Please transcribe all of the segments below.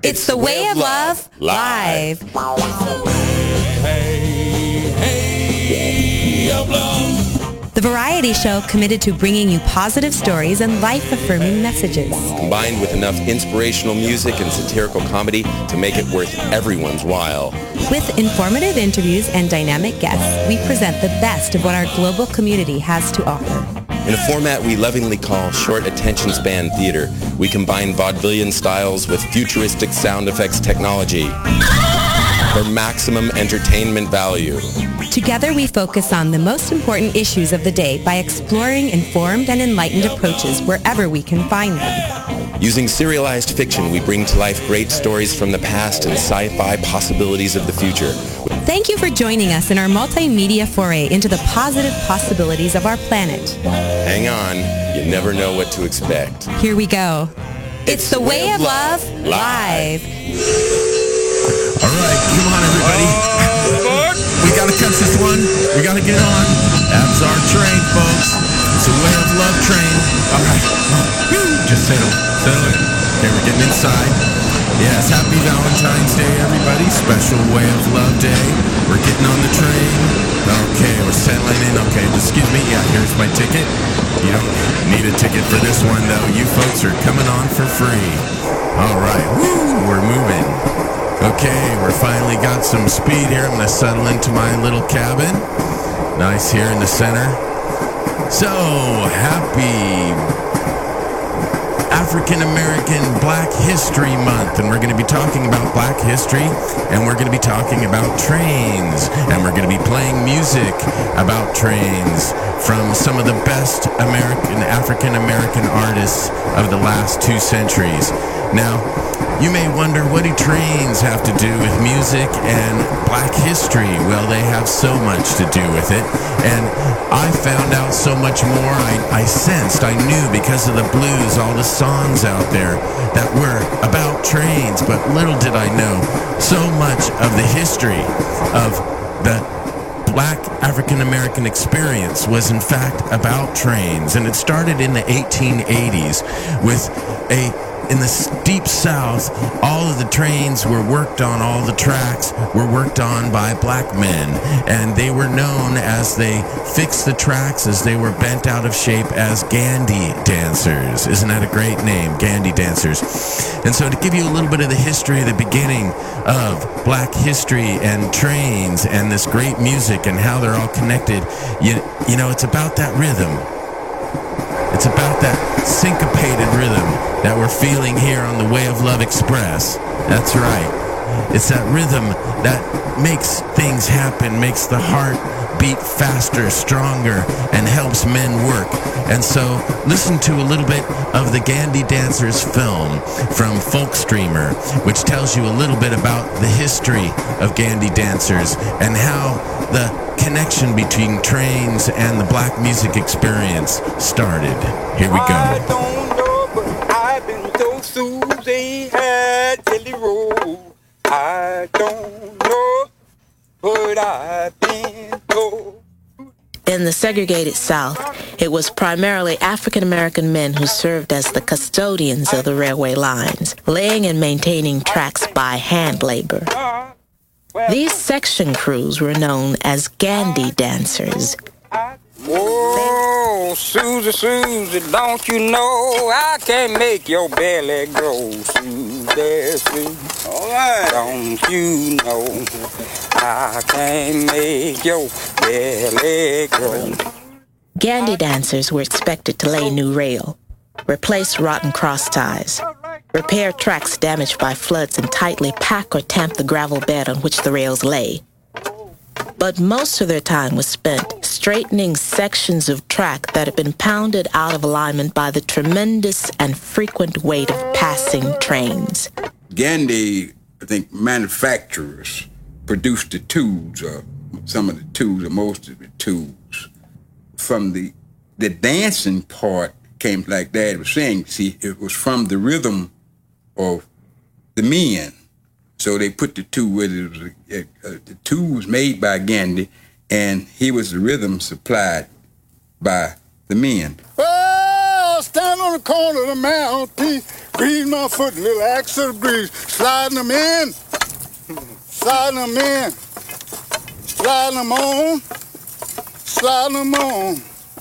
It's the Way of Love live. The variety show committed to bringing you positive stories and life-affirming messages. Combined with enough inspirational music and satirical comedy to make it worth everyone's while. With informative interviews and dynamic guests, we present the best of what our global community has to offer. In a format we lovingly call short attention span theater, we combine vaudevillian styles with futuristic sound effects technology for maximum entertainment value. Together we focus on the most important issues of the day by exploring informed and enlightened approaches wherever we can find them. Using serialized fiction, we bring to life great stories from the past and sci-fi possibilities of the future. Thank you for joining us in our multimedia foray into the positive possibilities of our planet. Hang on, you never know what to expect. Here we go. It's the Way of Love live. All right, come on, everybody. We got to catch this one. We got to get on. That's our train, folks. It's a Way of Love train. All right. Just settle in. Okay, we're getting inside. Yes, happy Valentine's Day, everybody. Special Way of Love Day. We're getting on the train. Okay, we're settling in. Okay, excuse me. Yeah, here's my ticket. You don't need a ticket for this one, though. You folks are coming on for free. All right. Woo, we're moving. Okay, we're finally got some speed here. I'm going to settle into my little cabin. Nice here in the center. So, happy African American Black History Month, and we're going to be talking about Black history, and we're going to be talking about trains, and we're going to be playing music about trains from some of the best African American artists of the last 2 centuries. Now, you may wonder, what do trains have to do with music and Black history? Well, they have so much to do with it, and I found out so much more. I sensed, I knew because of the blues, all the songs out there that were about trains, but little did I know, so much of the history of the Black African-American experience was in fact about trains, and it started in the 1880s with in the deep South. All of the trains were worked on, all the tracks were worked on by black men, and they were known as, they fixed the tracks as they were bent out of shape, as Gandy dancers. Isn't that a great name, Gandy dancers? And so to give you a little bit of the history, the beginning of Black history and trains and this great music and how they're all connected, you know, it's about that rhythm. It's about that syncopated rhythm that we're feeling here on the Way of Love Express. That's right. It's that rhythm that makes things happen, makes the heart beat faster, stronger, and helps men work. And so listen to a little bit of the Gandy Dancers film from Folkstreamer, which tells you a little bit about the history of Gandy Dancers and how the connection between trains and the Black music experience started. Here we go. I don't know, but I've been told Susie had Jelly Roll. I don't know, but I've been told. In the segregated South, it was primarily African American men who served as the custodians of the railway lines, laying and maintaining tracks by hand labor. These section crews were known as Gandy dancers. Whoa, Susie, Susie, don't you know I can make your belly grow, Susie? All right, don't you know I can make your belly grow? Gandy dancers were expected to lay new rail, replace rotten cross ties, repair tracks damaged by floods, and tightly pack or tamp the gravel bed on which the rails lay. But most of their time was spent straightening sections of track that had been pounded out of alignment by the tremendous and frequent weight of passing trains. Gandy, I think manufacturers produced the tubes, or some of the tubes, or most of the tubes. From the dancing part came like Dad was saying. See, it was from the rhythm of the men. So they put the two with it. The two was made by Gandy, and he was the rhythm supplied by the men. Well, stand on the corner of the mountain, Grease my foot, little axe of grease. Sliding them in. Sliding them in. Sliding them on. Sliding them on.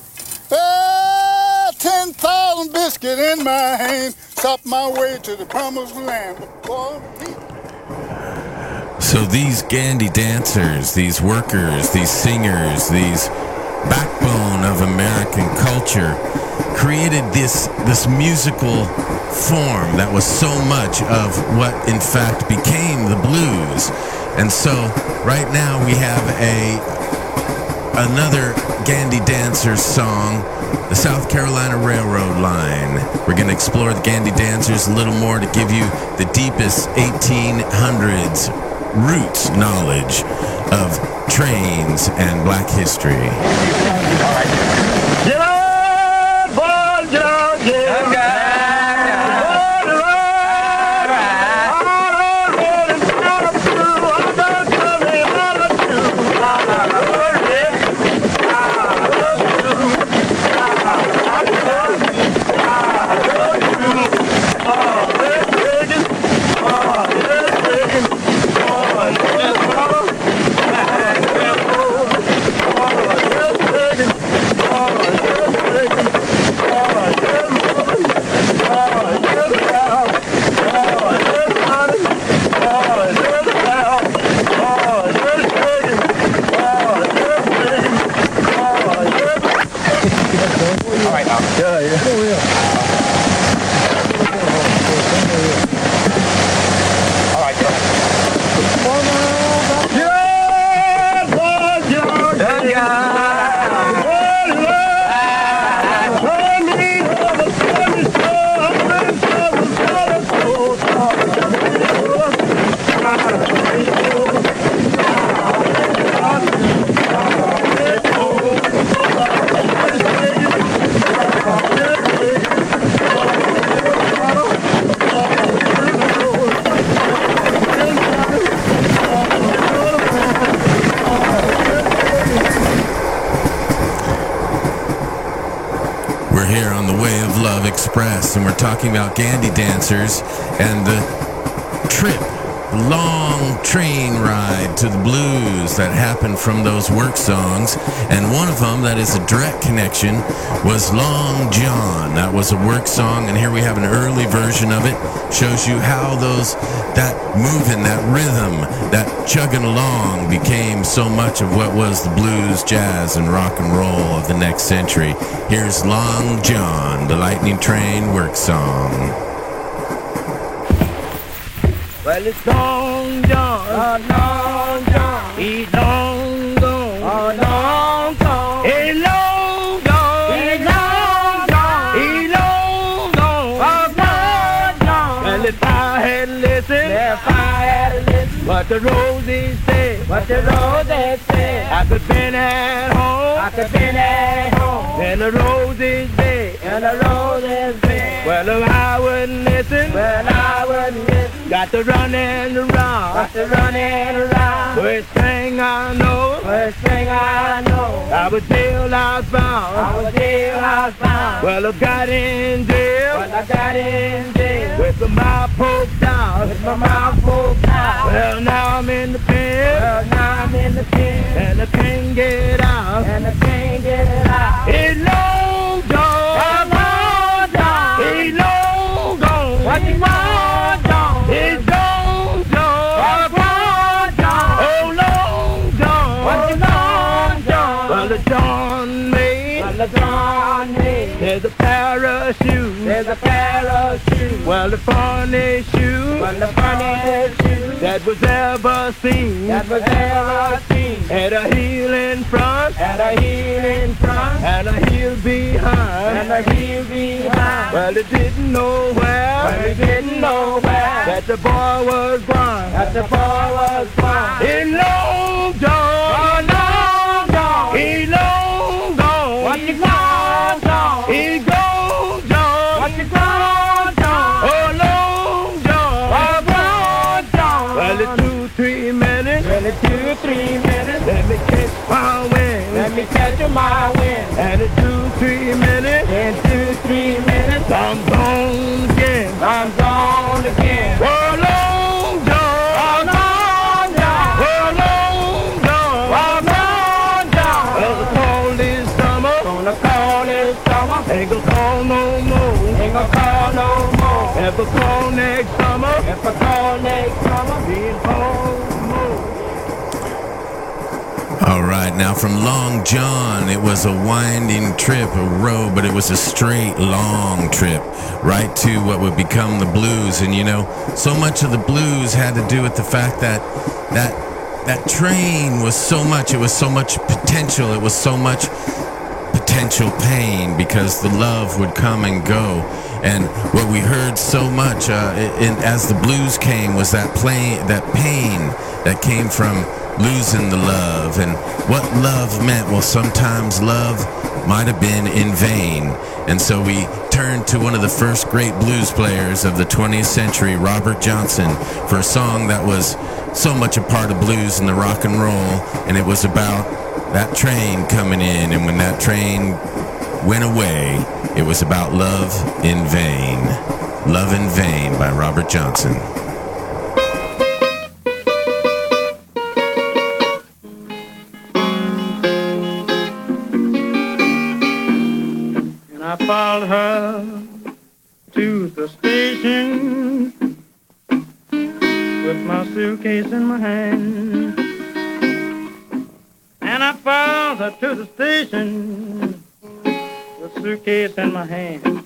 10,000 biscuit in my hand. Stop my way to the promised land. So these Gandy dancers, these workers, these singers, these backbone of American culture created this musical form that was so much of what in fact became the blues. And so right now we have another Gandy Dancers song, the South Carolina Railroad Line. We're going to explore the Gandy Dancers a little more to give you the deepest 1800s roots knowledge of trains and black history. All right. Get on, boy, get on, get on. And we're talking about Gandy Dancers and the trip, long train ride to the blues that happened from those work songs. And one of them that is a direct connection was Long John. That was a work song, and here we have an early version of it. Shows you how that moving, that rhythm, that chugging along became so much of what was the blues, jazz, and rock and roll of the next century. Here's Long John, the Lightning Train work song. Well, it's Long John, Long John, he's long gone, long gone, he's long gone, he's long gone, he's long gone, long gone. Well, if I had listened, what the roses said, I could been at home, and the roses bed, Well, if I wouldn't listen, got to running around, First thing I know, I was jailhouse bound, Well, I got in jail, with my mouth poked out, Well, now I'm in the pen, and I can't get out, It's Long John, He's long gone, what you want, John? He's Long John, oh Long John, what you want, John? Well, the John made, there's a parachute, well, the funniest shoe, that was ever seen, had a heel in front, and a heel behind, Well, it didn't know where, that the boy was blind, In Long John, he long gone, what you want, John? He gone, John, what you want, John? Oh, Long John, what you want, John? Well, it's 2-3 minutes, let me catch my wind, and it's 2-3 minutes, I'm gone again, All right, now from Long John, it was a winding trip, a road, but it was a straight, long trip right to what would become the blues. And, you know, so much of the blues had to do with the fact that train was so much, it was so much potential, it was so much potential pain because the love would come and go. And what we heard so much as the blues came was that pain that came from losing the love. And what love meant, well, sometimes love might have been in vain. And so we turned to one of the first great blues players of the 20th century, Robert Johnson, for a song that was so much a part of blues and the rock and roll, and it was about that train coming in, and when that train went away, it was about Love in Vain. Love in Vain by Robert Johnson. And I followed her to the station with my suitcase in my hand. And I followed her to the station with a suitcase in my hand.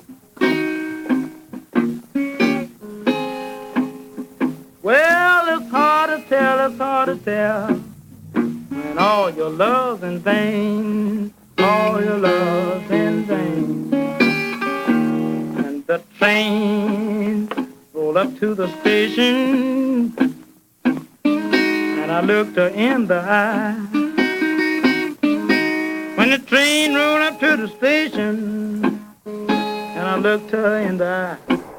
Well, it's hard to tell when all your love's in vain, all your love's in vain. And the train rolled up to the station, and I looked her in the eye. When the train rolled up to the station, and I looked her in the eye.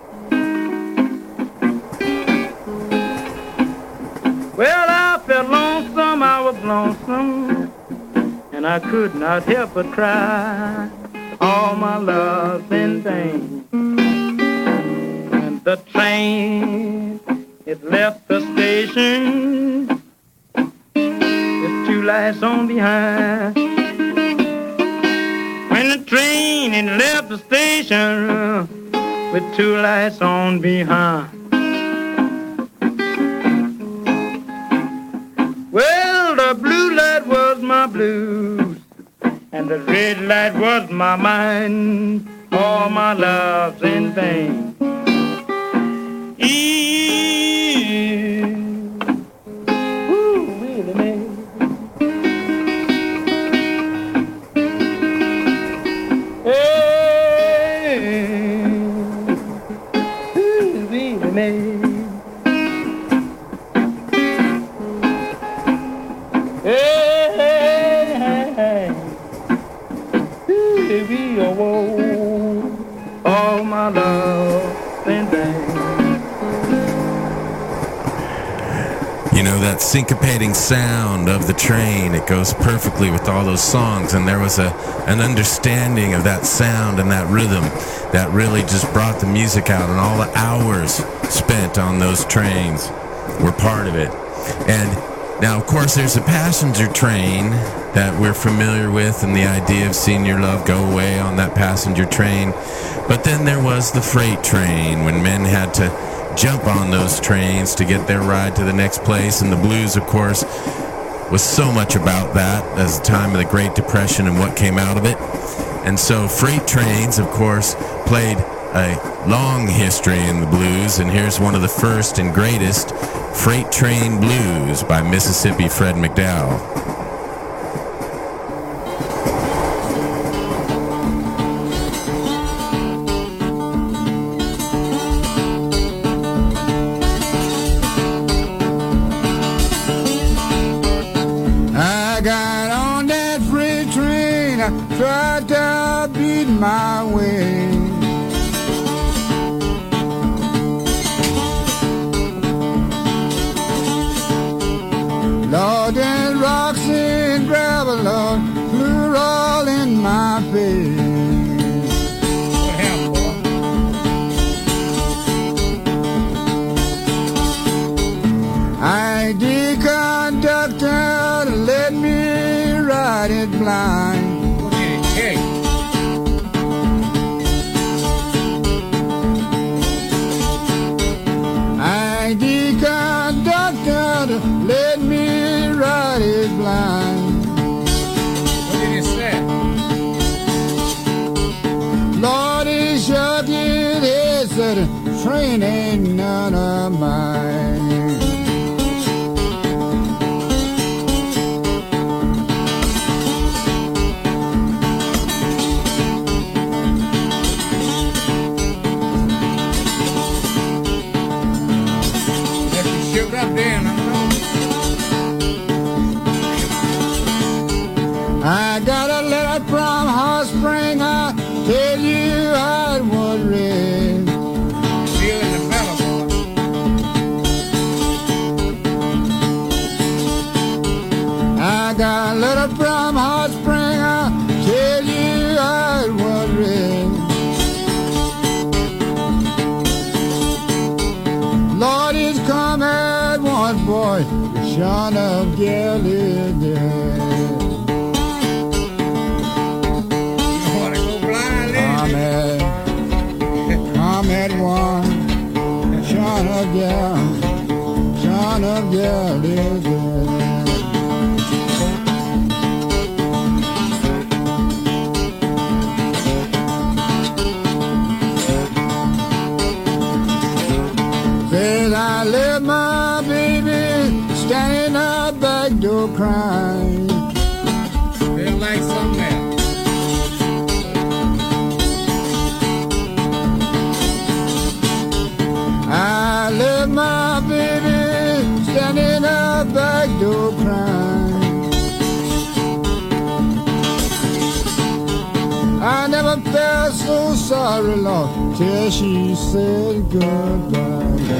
Well, I felt lonesome, I was lonesome, and I could not help but cry. All my love's in vain. And the train, it left the station with two lights on behind. When the train, it left the station with two lights on behind. Well, the blue light was my blues, and the red light was my mind. All my love's in vain. Ooh, really, man. Hey, ooh, really, man. All my love in vain. You know, that syncopating sound of the train, it goes perfectly with all those songs, and there was an understanding of that sound and that rhythm that really just brought the music out, and all the hours spent on those trains were part of it. And now, of course, there's a passenger train that we're familiar with, and the idea of seeing your love go away on that passenger train. But then there was the freight train, when men had to jump on those trains to get their ride to the next place. And the blues, of course, was so much about that as the time of the Great Depression and what came out of it. And so freight trains, of course, played a long history in the blues, and here's one of the first and greatest, Freight Train Blues by Mississippi Fred McDowell. I got on that freight train, I tried to beat my way. Lord, and rocks and gravel, Lord, flew all in my face. I the conductor let me ride it blind. What did it take? I the conductor let me ride it blind. What did it say? Lord, he shook his head, said, train ain't none of mine. Up there, I got a letter from Hot Spring, I tell you I was read. Still in the fellow, boy. I got a letter from Hot Spring, I tell you I was read. Lord is coming. Boy, the Son of Galilee. You want to go blind, Amen. Come at one, Son of Galilee, Son of Galilee. Says I live my baby standing up back door crying. Feel like something else. I left my baby standing up back door crying. I never felt so sorry, Lord, till she said goodbye.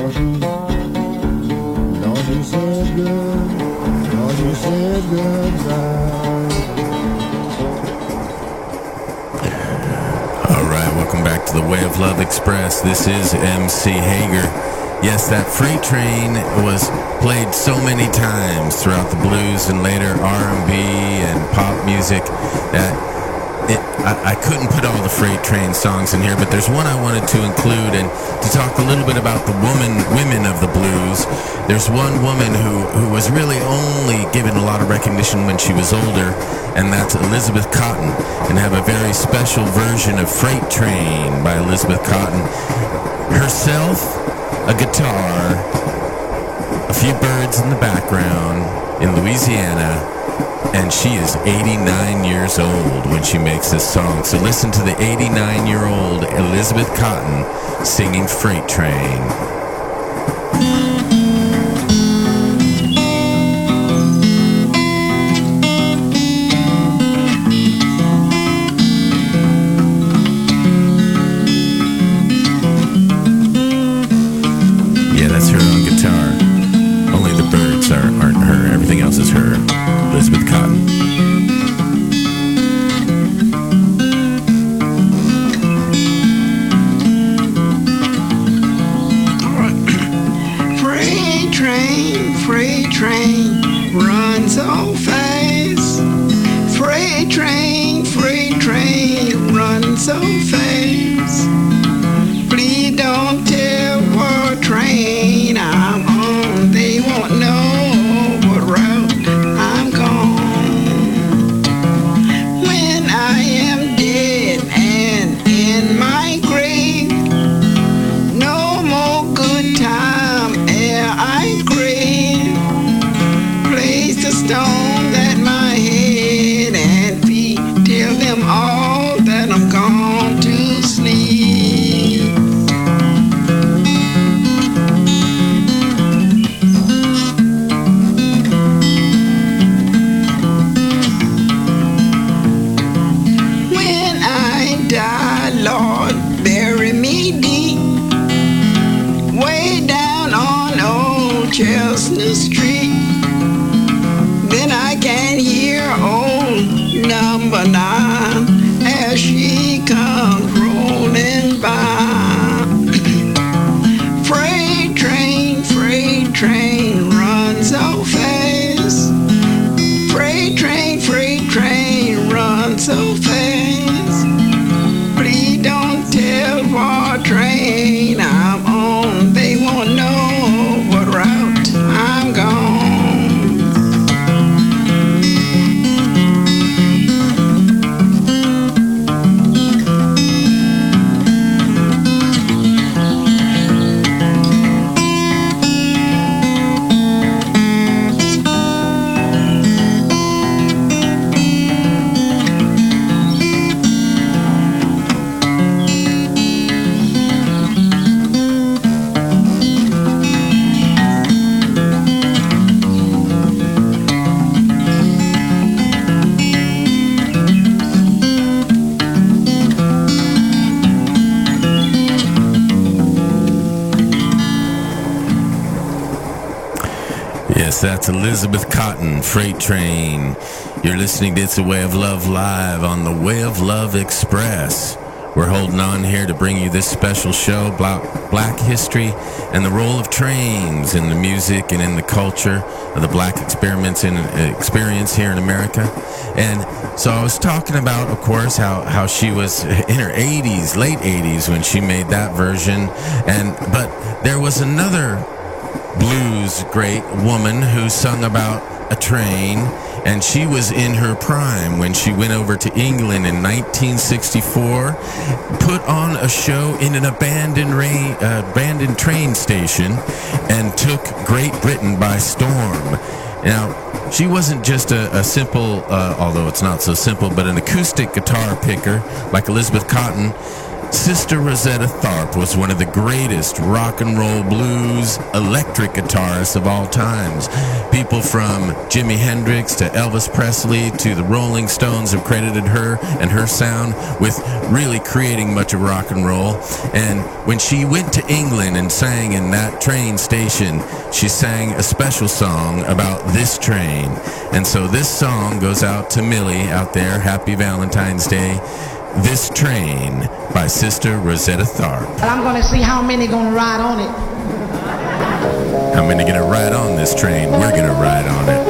Lord, you said good. Lord, you said goodbye. All right, welcome back to the Way of Love Express. This is MC Hager. Yes, that freight train was played so many times throughout the blues and later R&B and pop music that I couldn't put all the freight train songs in here, but there's one I wanted to include, and to talk a little bit about the women of the blues. There's one woman who was really only given a lot of recognition when she was older, and that's Elizabeth Cotten, and have a very special version of Freight Train by Elizabeth Cotten. Herself, a guitar, a few birds in the background in Louisiana, and she is 89 years old when she makes this song. So listen to the 89-year-old Elizabeth Cotten singing Freight Train. Yeah, that's her on guitar. Only the birds aren't her. Everything else is her. Elizabeth Cotten. Freight train, run so fast. Freight train, run so fast. Please don't tell what train I'm on. They won't know what route I'm gone. When I am dead and in my grave, no more good time ere I crave. Place the stone at my head and feet. Tell them all that I'm gone to sleep. When I die, Lord, bury me deep, way down on old Chestnut Street. Then I can hear old number 9 as she comes rolling by. Freight train, run so fast. Freight train, run so fast. Please don't tell what train I'm on. They won't know what route I'm gone. Yes, that's Elizabeth Cotten, Freight Train. You're listening to It's a Way of Love live on the Way of Love Express. We're holding on here to bring you this special show, Black History and the role of trains in the music and in the culture of the black experience here in America. And so I was talking about, of course, how she was in her 80s, late 80s, when she made that version. But there was another blues great woman who sung about a train, and she was in her prime when she went over to England in 1964, put on a show in an abandoned train station, and took Great Britain by storm. Now, she wasn't just a simple, although it's not so simple, but an acoustic guitar picker like Elizabeth Cotten. Sister Rosetta Tharpe was one of the greatest rock and roll blues electric guitarists of all times. People from Jimi Hendrix to Elvis Presley to the Rolling Stones have credited her and her sound with really creating much of rock and roll. And when she went to England and sang in that train station, she sang a special song about this train. And so this song goes out to Millie out there. Happy Valentine's Day. This Train by Sister Rosetta Tharpe. I'm going to see how many going to ride on it. How many going to ride on this train? We're going to ride on it.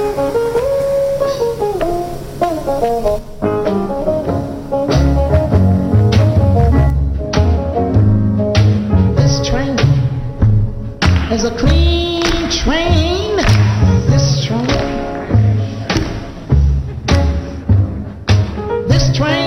This train is a clean train. This train. This train.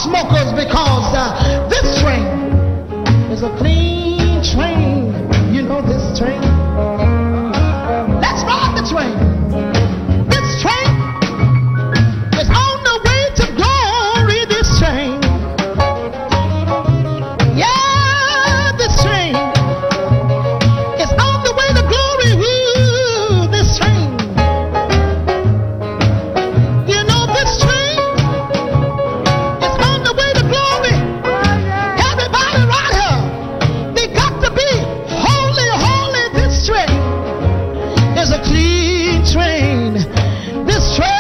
smokers because this train is a clean train. You know this train. Let's ride the train. This train is on the way to glory. This train. Yeah, this train is on the way to glory. Woo, this train. You know this train is on the way to glory. Everybody right here, they got to be holy, holy. This train is a clean train. This train.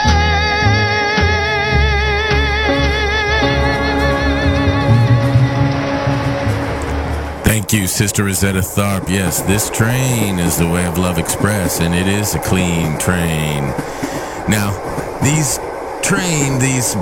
Thank you, Sister Rosetta Tharpe. Yes, this train is the Way of Love Express, and it is a clean train. Now, these train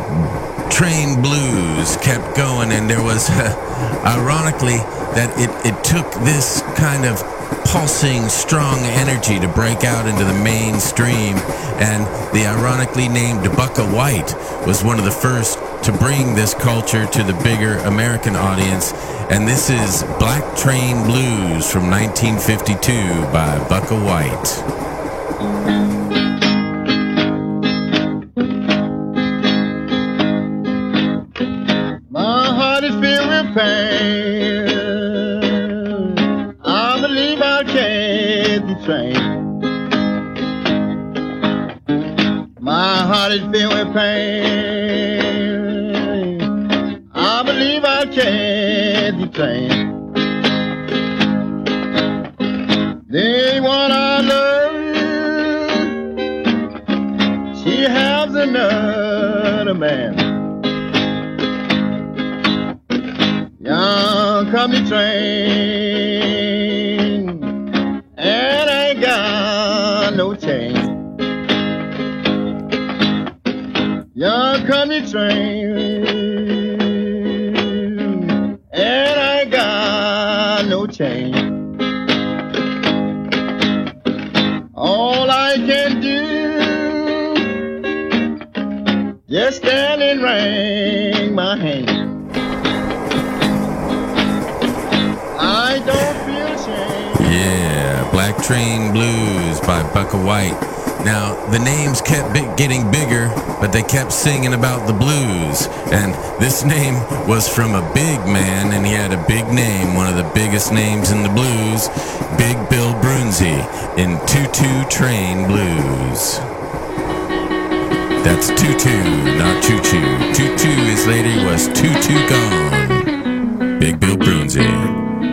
blues kept going, and there was, ironically, that it took this kind of pulsing, strong energy to break out into the mainstream, and the ironically named Bukka White was one of the first to bring this culture to the bigger American audience, and this is Black Train Blues from 1952 by Bukka White. My heart is filled with pain. I believe I'll catch the train. My heart is filled with pain. I believe I'll catch the train. The one I love, she has another man. Young come the train, and I ain't got no change. Young come the train, and I ain't got no change. All I can do, just stand and wring my hand. I don't feel ashamed. Yeah, Black Train Blues by Bukka White. Now, the names kept getting bigger, but they kept singing about the blues. And this name was from a big man, and he had a big name, one of the biggest names in the blues, Big Bill Broonzy, in Tutu Train Blues. That's tutu, not choo-choo. Tutu is later was tutu gone. Big Bill Broonzy.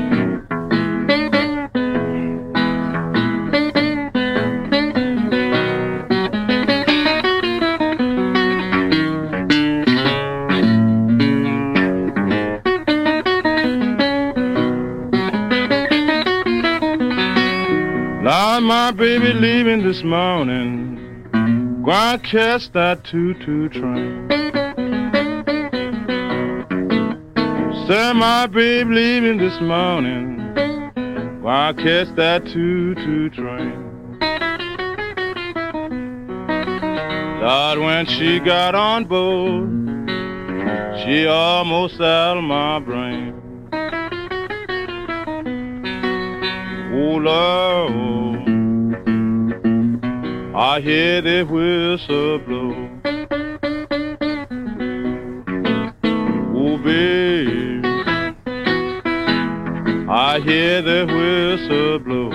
Lord, my baby leaving this morning, gonna catch that tutu train. Say my baby leaving this morning, gonna catch that tutu train. Lord, when she got on board, she almost out of my brain. Oh Lord, I hear the whistle blow. Oh babe, I hear the whistle blow.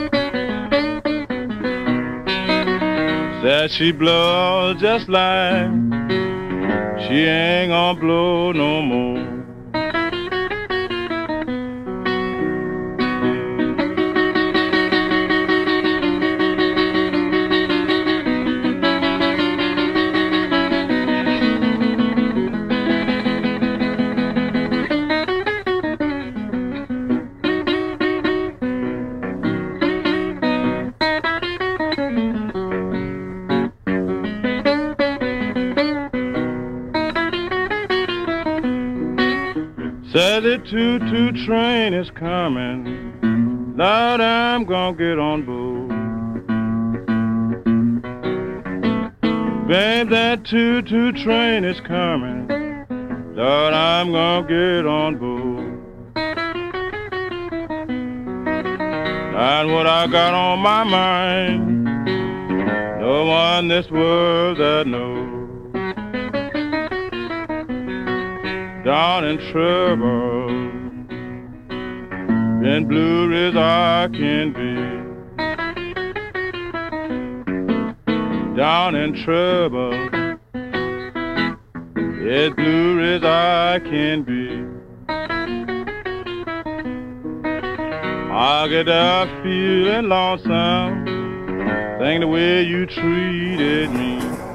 Said she blow just like she ain't gonna blow no more. Said the tutu train is coming, Lord, I'm gonna get on board. Babe, that tutu train is coming, Lord, I'm gonna get on board. And what I got on my mind, no one in this world that knows. Down in trouble, been blue as I can be. Down in trouble, as blue as I can be. I get up feeling lonesome, think the way you treated me.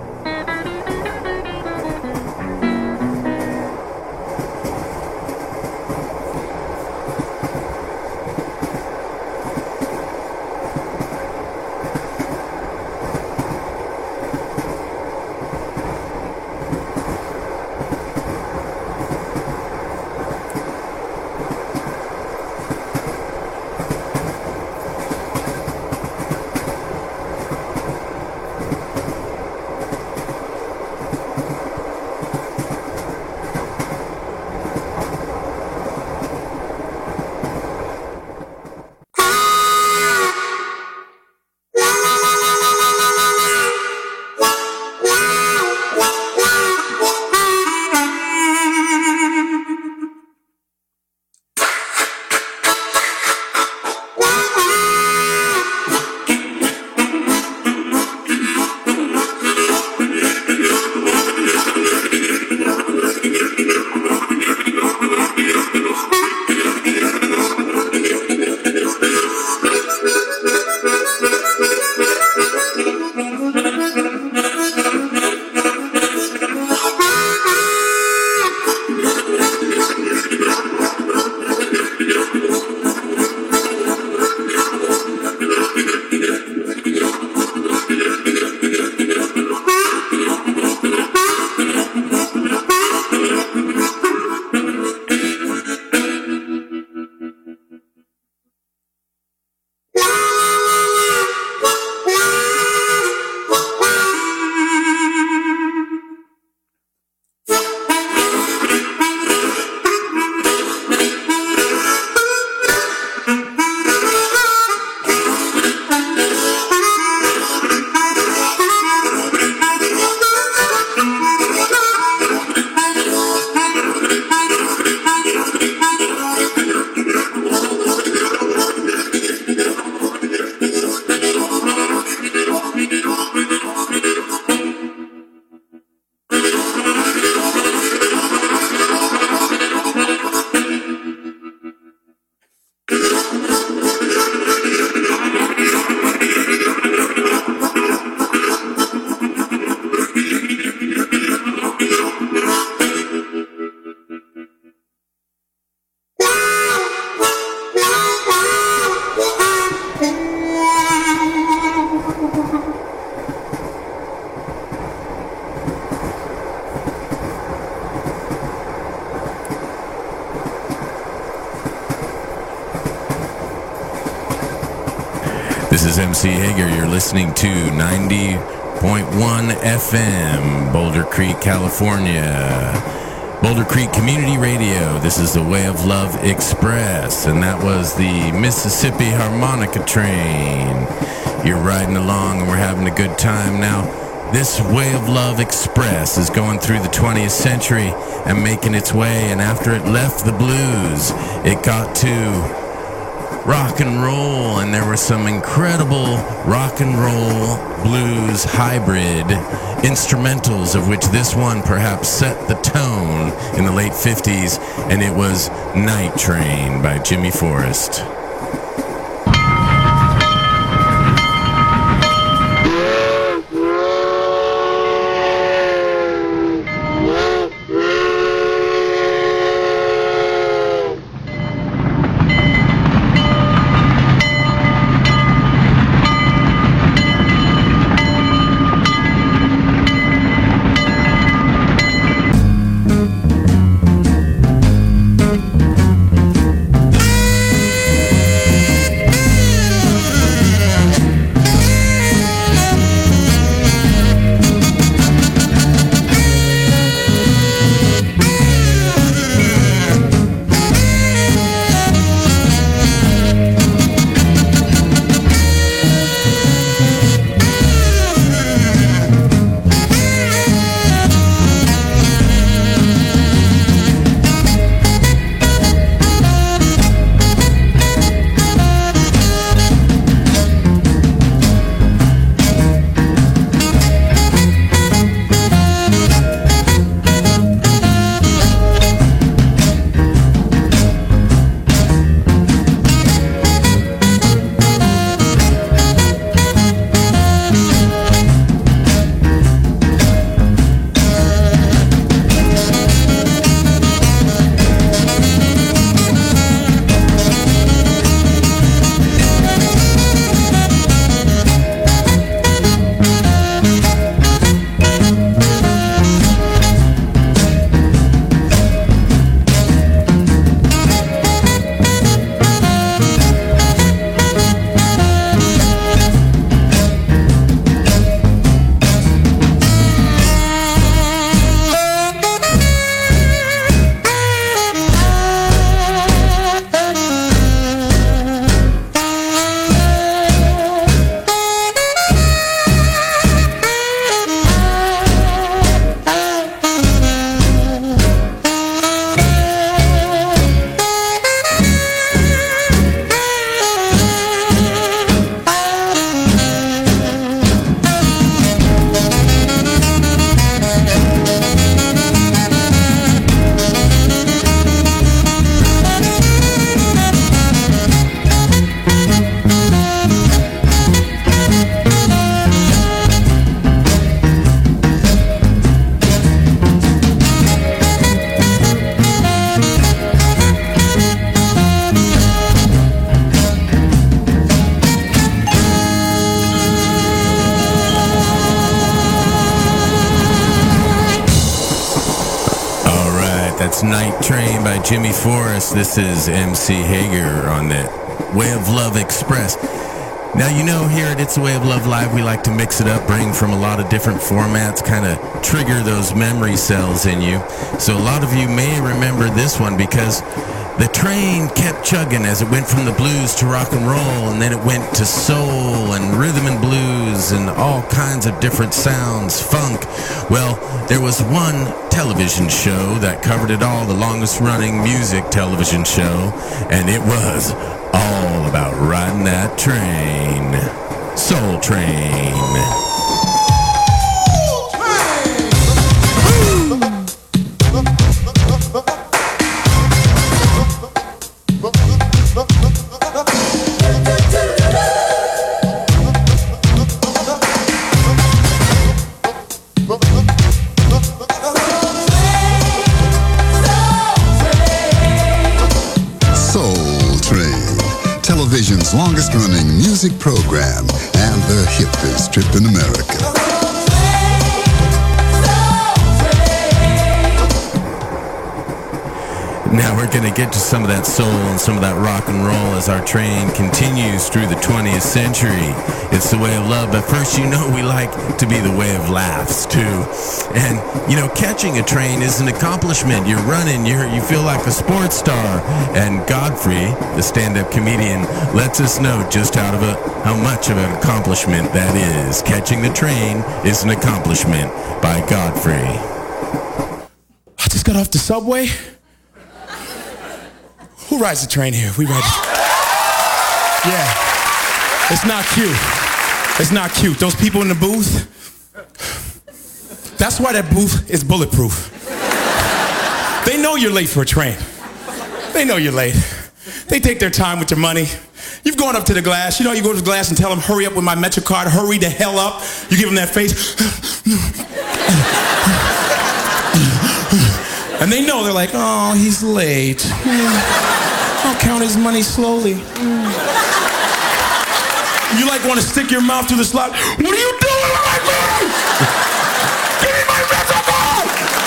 This is MC Hager. You're listening to 90.1 FM, Boulder Creek, California. Boulder Creek Community Radio. This is the Way of Love Express, and that was the Mississippi Harmonica Train. You're riding along, and we're having a good time now. This Way of Love Express is going through the 20th century and making its way, and after it left the blues, it got to rock and roll, and there were some incredible rock and roll blues hybrid instrumentals, of which this one perhaps set the tone in the late 50s, and it was Night Train by Jimmy Forrest. was Night Train by Jimmy Forrest. This is MC Hager on the Way of Love Express. Now, you know, here at It's a Way of Love Live, we like to mix it up, bring from a lot of different formats, kind of trigger those memory cells in you. So a lot of you may remember this one because the train kept chugging as it went from the blues to rock and roll, and then it went to soul and rhythm and blues and all kinds of different sounds, funk. Well, there was one television show that covered it all, the longest running music television show, and it was all about riding that train. Soul Train. Television's longest-running music program and the hippest trip in America. Now we're going to get to some of that soul and some of that rock and roll as our train continues through the 20th century. It's the way of love, but first, you know, we like to be the way of laughs, too. And, you know, catching a train is an accomplishment. You're running, you feel like a sports star. And Godfrey, the stand-up comedian, lets us know just how much of an accomplishment that is. Catching the train is an accomplishment by Godfrey. I just got off the subway. Who rides the train here? We ride. Yeah. It's not cute. It's not cute. Those people in the booth, that's why that booth is bulletproof. They know you're late for a train. They know you're late. They take their time with your money. You've gone up to the glass. You know, you go to the glass and tell them, hurry up with my MetroCard. Hurry the hell up. You give them that face. And they know, they're like, oh, he's late. I'll count his money slowly. You like want to stick your mouth through the slot. What are you doing with my money? Give me my MetroCard!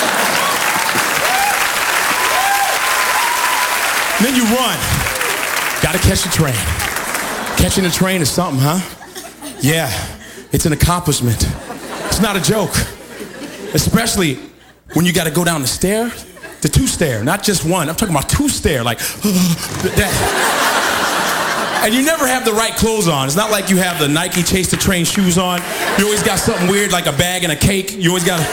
Then you run. Gotta catch the train. Catching the train is something, huh? Yeah, it's an accomplishment. It's not a joke. Especially when you gotta go down the stair, the two-stair, not just one. I'm talking about two-stair, like that. And you never have the right clothes on. It's not like you have the Nike Chase the Train shoes on. You always got something weird like a bag and a cake. You always got.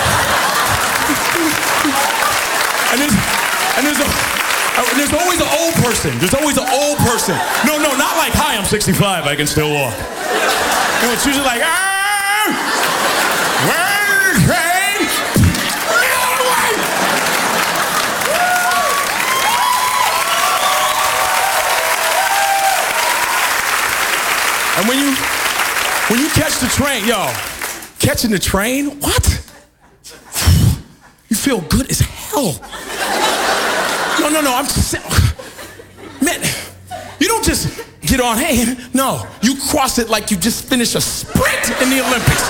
And there's always an old person. There's always an old person. No, not like, hi, I'm 65, I can still walk. You know, it's usually like, where's the train? And when you catch the train, catching the train, what? You feel good as hell. No, I'm man, you don't just get on, hey, no, you cross it like you just finished a sprint in the Olympics.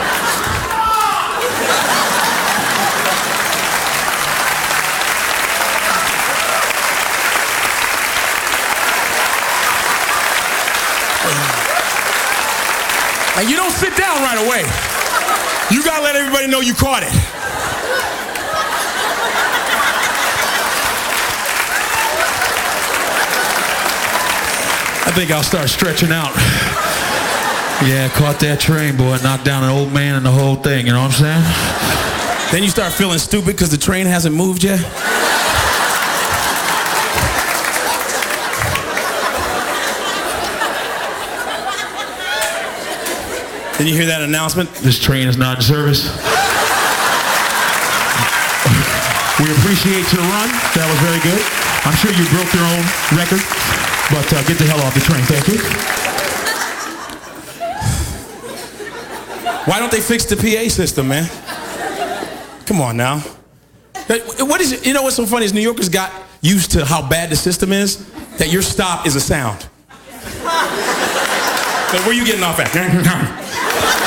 And you don't sit down right away. You gotta let everybody know you caught it. I think I'll start stretching out. Yeah, caught that train, boy. Knocked down an old man and the whole thing, you know what I'm saying? Then you start feeling stupid because the train hasn't moved yet. Did you hear that announcement? This train is not in service. We appreciate your run. That was very good. I'm sure you broke your own record, but get the hell off the train. Thank you. Why don't they fix the PA system, man? Come on now. What is it? You know what's so funny is New Yorkers got used to how bad the system is, that your stop is a sound. So where you getting off at?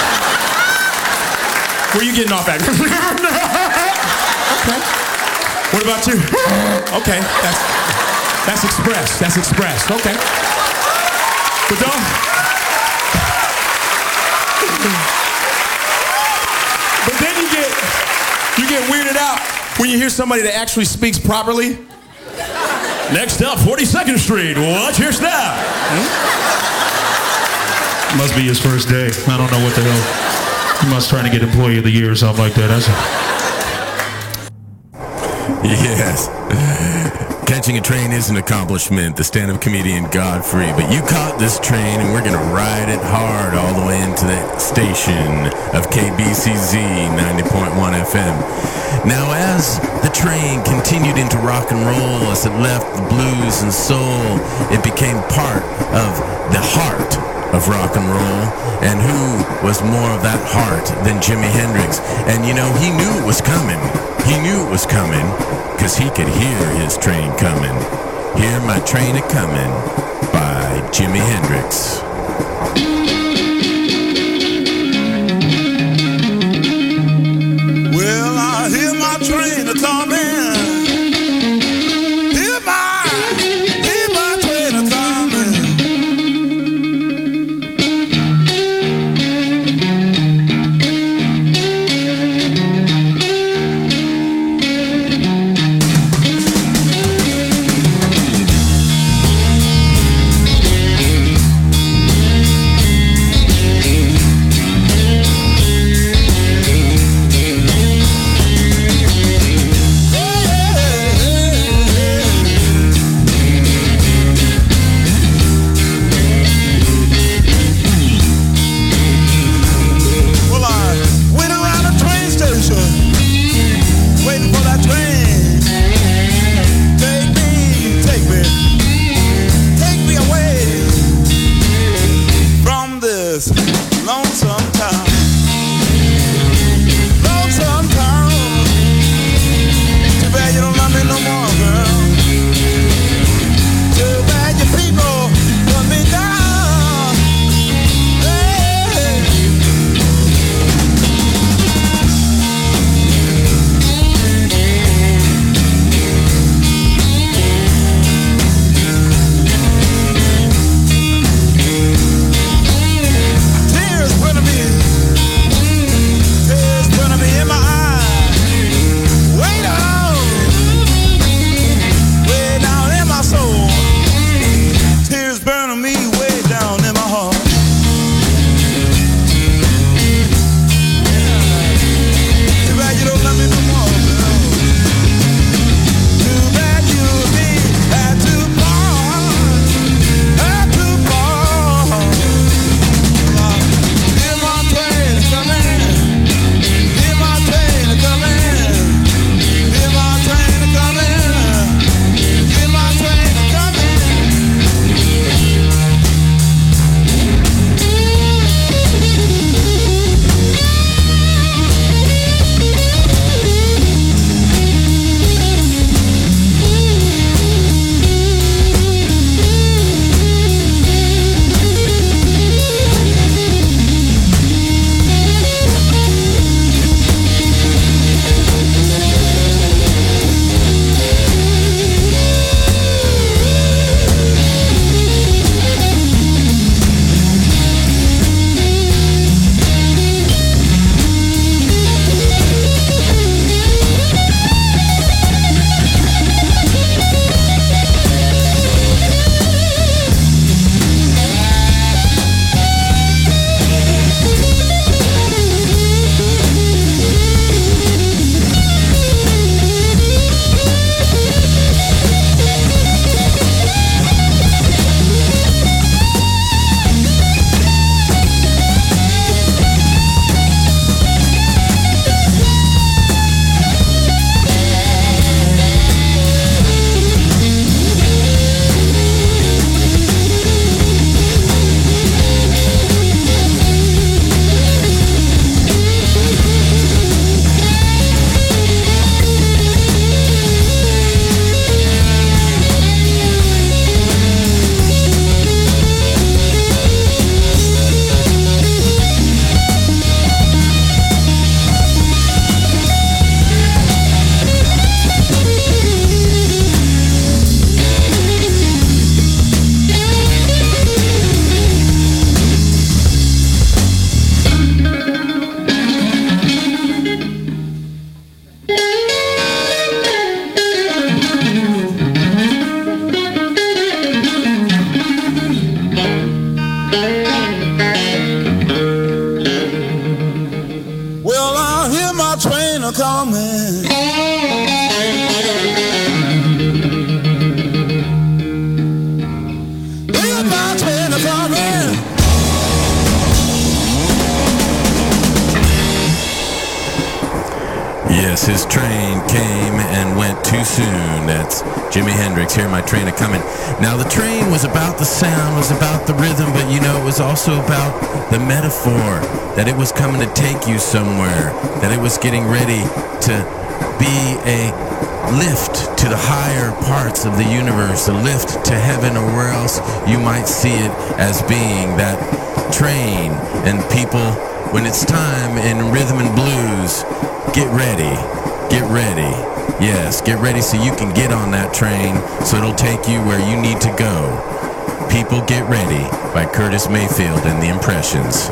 Where you getting off at? Okay. What about you? Okay, that's express. That's express. Okay. But don't. But then you get weirded out when you hear somebody that actually speaks properly. Next up, 42nd Street. Watch your step. Must be his first day. I don't know what the hell. He must trying to get Employee of the Year or something like that. Yes. Catching a train is an accomplishment, the stand-up comedian Godfrey. But you caught this train, and we're going to ride it hard all the way into the station of KBCZ 90.1 FM. Now, as the train continued into rock and roll, as it left the blues and soul, it became part of the heart of rock and roll. And who was more of that heart than Jimi Hendrix? And you know, he knew it was coming. He knew it was coming because he could hear his train coming. Hear My Train A-Comin' by Jimi Hendrix. Well, I hear my train a-comin'. Hear my train a-comin'. Yes, his train came and went too soon. That's Jimi Hendrix, Hear My Train A-Comin'. Now, the train was about the sound, was about the rhythm, but, you know, it was also about the metaphor, that it was coming to take you somewhere, that it was getting ready to be a lift to the higher parts of the universe, a lift to heaven or where else you might see it as being, that train. And people, when it's time in rhythm and blues, get ready, get ready. Yes, get ready so you can get on that train so it'll take you where you need to go. People Get Ready by Curtis Mayfield and the Impressions.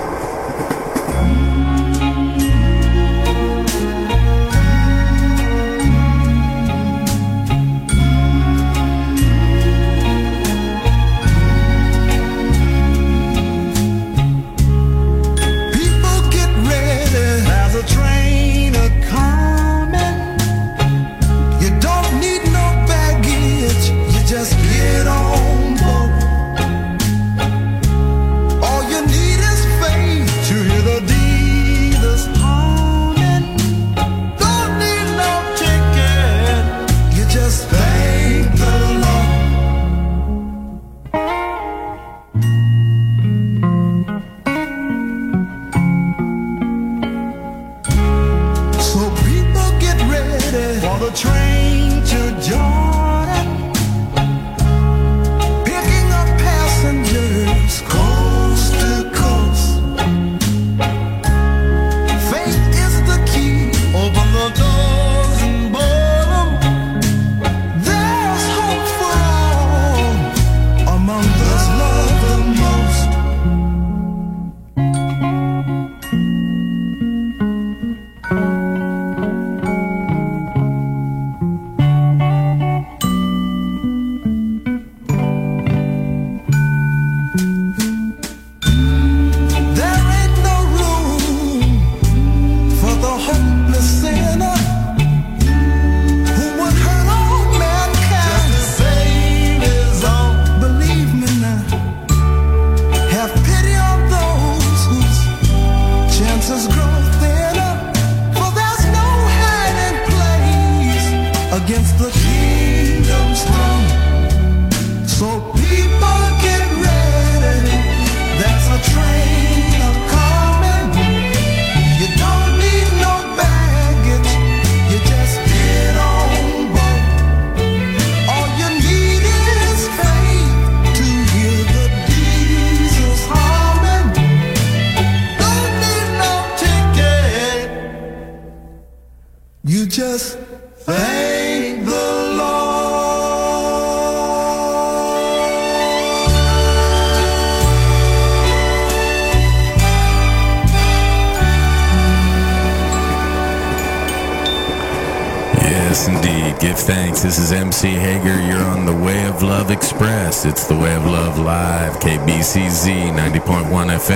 This is MC Hager. You're on the Way of Love Express. It's the Way of Love Live, KBCZ 90.1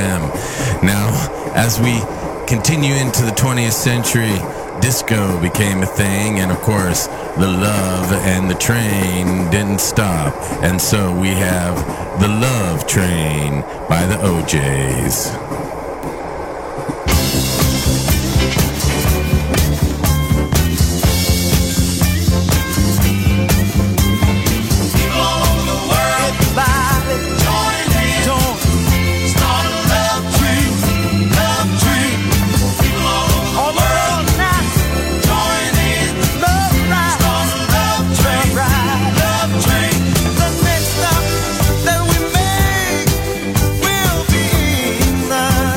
FM. Now, as we continue into the 20th century, disco became a thing, and of course, the love and the train didn't stop. And so we have The Love Train by the OJs. That we make will be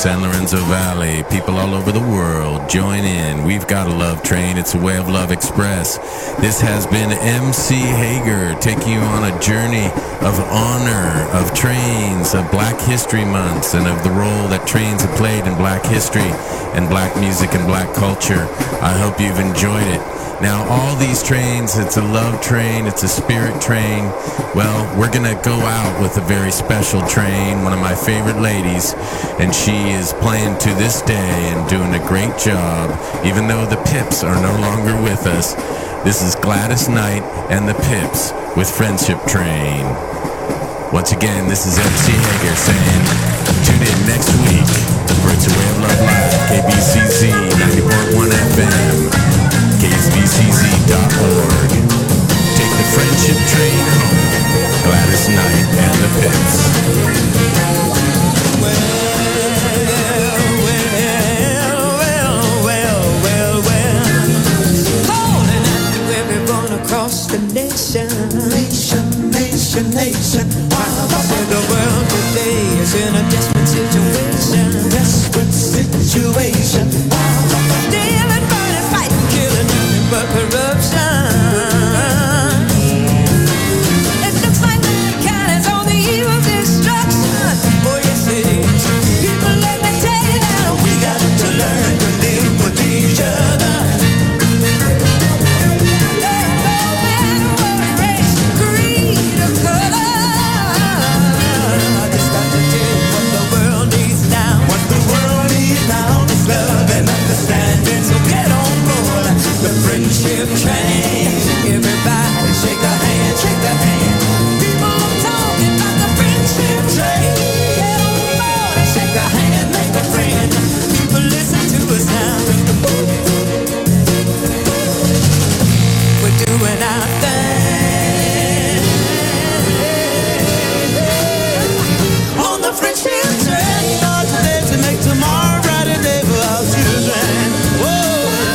San Lorenzo Valley, people all over the world, join in. We've got a love train. It's a Way of Love Express. This has been MC Hager taking you on a journey of honor, of trains, of Black History Months, and of the role that trains have played in Black history and Black music and Black culture. I hope you've enjoyed it. Now, all these trains, it's a love train, it's a spirit train. Well, we're going to go out with a very special train, one of my favorite ladies, and she is playing to this day and doing a great job, even though the Pips are no longer with us. This is Gladys Knight and the Pips with Friendship Train. Once again, this is MC Hager saying, tune in next week for It's a Way of Love Live, KBCZ 90.1 FM. KSBCZ.org. Take the Friendship Train home. Gladys Knight and the Pips. Calling out to everyone across the nation. Nation. Said the world today is in a desperate situation. Stealing, burning, fighting, killing, nothing but corruption. It looks like mankind is on the eve of destruction. Oh yes it is. People, let me tell you now, we got to learn to live with each other. Friendship train, everybody shake a hand, shake a hand. People are talking about the friendship train. Get on board and shake a hand, make a friend. People listen to us now. We're doing our thing on the friendship train. Not today to make tomorrow a brighter day for our children. Whoa.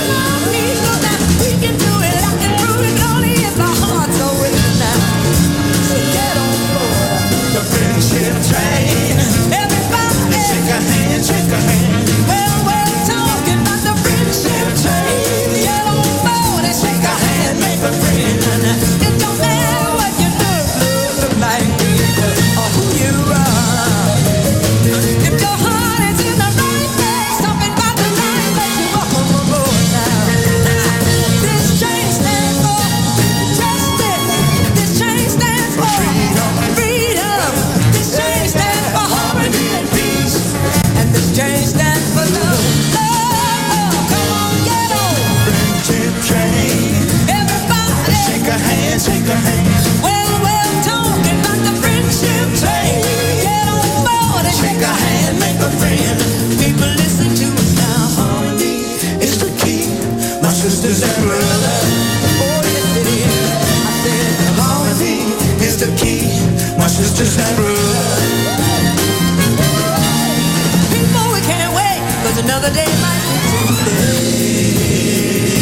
Train. Everybody shake a hand, shake a hand. Well, we're talking about the friendship train. Get on board and shake a hand, make a friend. It don't matter what you look like or who you are. If your heart is in the right place, something about the right place, you welcome aboard now. This train stands for justice. This train stands for freedom. This train stands for harmony and peace. And this train stands for love. Love, come on, get on. Friendship train. Everybody shake a hand, shake a hand. Well, we're talking about the friendship train. Get on board and shake a hand, make a friend. People listen to us now. Harmony is the key, my sisters and brothers. Oh, yes it is. I said harmony is the key, my sisters and brothers. People, we can't wait, 'cause another day might be too late.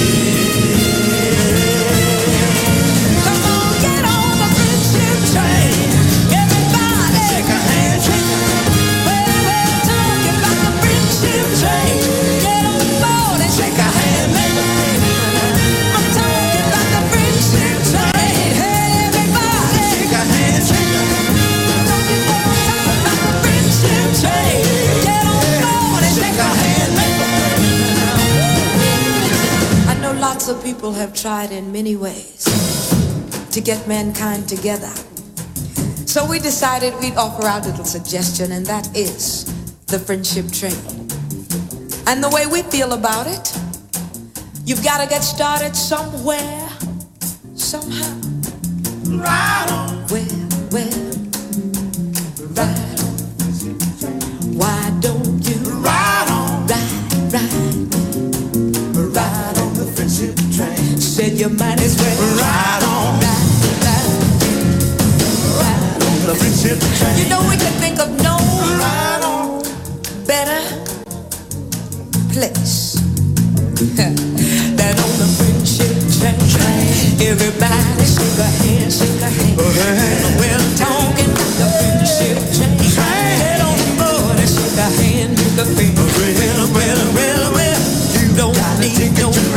Come on, get on the friendship train. Everybody shake a hand, shake a hand. Well, we're talking about the friendship train. Get on board and shake a hand, make a friend. I'm talking about the friendship train. Hey, everybody shake a hand, shake a hand. I know lots of people have tried in many ways to get mankind together. So we decided we'd offer our little suggestion, and that is the friendship train. And the way we feel about it, you've got to get started somewhere, somehow. Right on. Where? Right on. Why don't you ride on the friendship train? Said you might as well ride on the friendship train. You know we could think of no better place than on the friendship train. Everybody shake a hand, shake a hand. We're talking about the friendship train. Get on board and shake a hand, make a friend. nobody knows.